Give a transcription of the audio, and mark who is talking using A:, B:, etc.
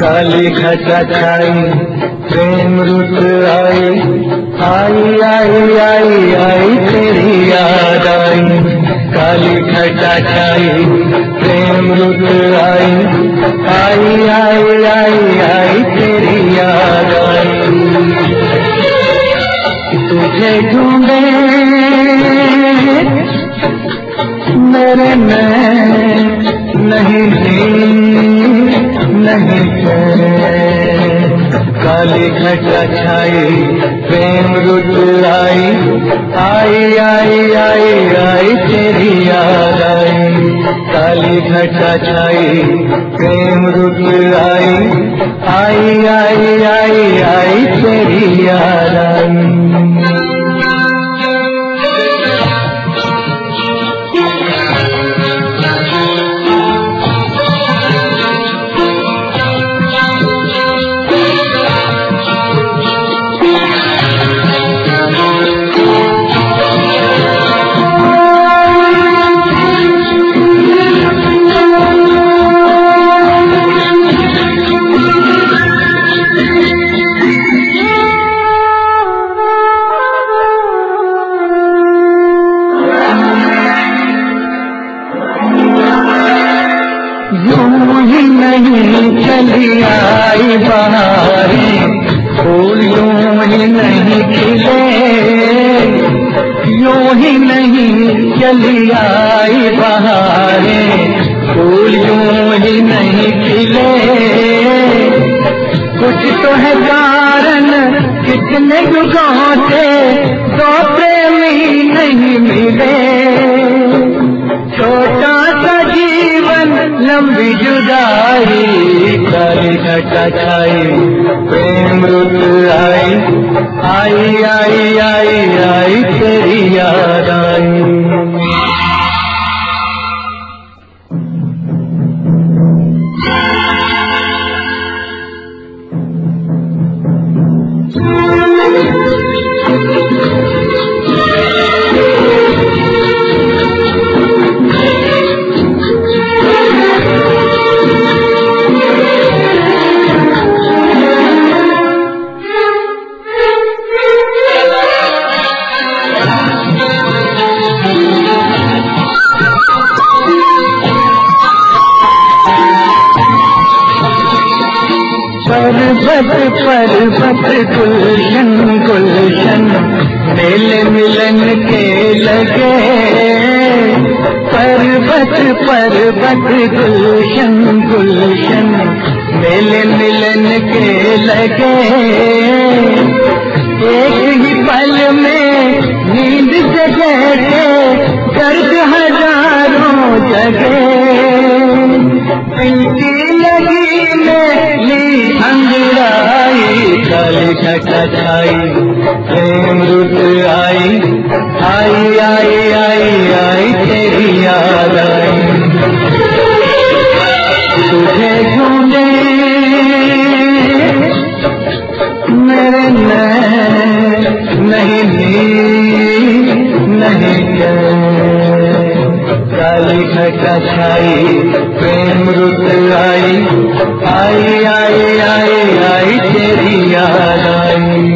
A: काली घटा छाई प्रेम रुत आई, आई आई आई आई तेरी याद आई। काली घटा छाई प्रेम रुत आई, आई आई आई आई तेरी याद आई। तुझे ढूंढे मेरे नहीं काली घटा छाई प्रेम रुत आई, आई आई आई आई तेरी याद आई। काली घटा छाई प्रेम रुत आई, आई आई आई आई तेरी याद आई। चली आई बहारें, फूल यूं ही नहीं खिले, यूं ही नहीं चली आई बहारें, फूल यूं ही नहीं खिले। कुछ तो है कारण कितने युगों से दो प्रेमी नहीं मिले। छोटा सा जीवन लंबी जुदाई, काली घटा छाई प्रेम रुत आई, आई आई आई आई तेरी याद आई। पर्वत गुलशन गुलशन मेले मिलन के लगे, पर्वत पर्वत गुलशन गुलशन मेले मिलन के लगे। एक ही पल में नींद जगे दर्द हजारों जगे। इनकी लगी मेरी अंगड़ाई, काली घटा छाई प्रेम रुत आई, आई आई आई आई तेरी याद आई। तुझे ढूंढे मेरे नहीं काली घटा छाई प्रेम रुत आई, आई आई आई आई तेरी याद आई।